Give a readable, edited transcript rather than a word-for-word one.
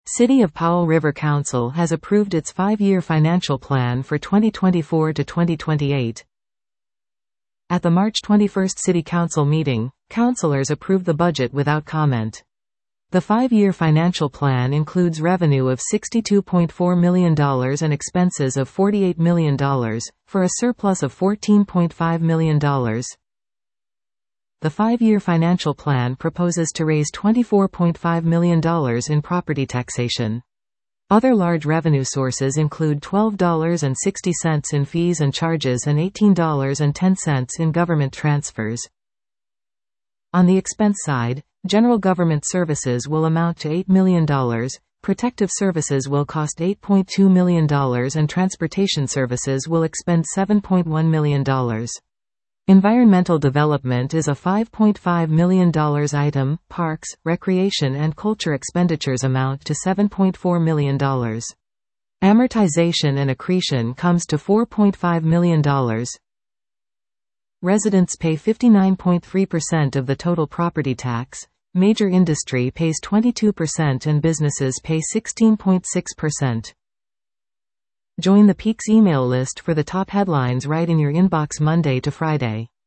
City of Powell River Council has approved its 5-year financial plan for 2024 to 2028. At the March 21 City Council meeting, councilors approved the budget without comment. The 5-year financial plan includes revenue of $62.4 million and expenses of $48 million, for a surplus of $14.5 million. The 5-year financial plan proposes to raise $24.5 million in property taxation. Other large revenue sources include $12.60 in fees and charges and $18.10 in government transfers. On the expense side, general government services will amount to $8 million, protective services will cost $8.2 million and transportation services will expend $7.1 million. Environmental development is a $5.5 million item, parks, recreation and culture expenditures amount to $7.4 million. Amortization and accretion comes to $4.5 million. Residents pay 59.3% of the total property tax, major industry pays 22% and businesses pay 16.6%. Join the Peaks email list for the top headlines right in your inbox Monday to Friday.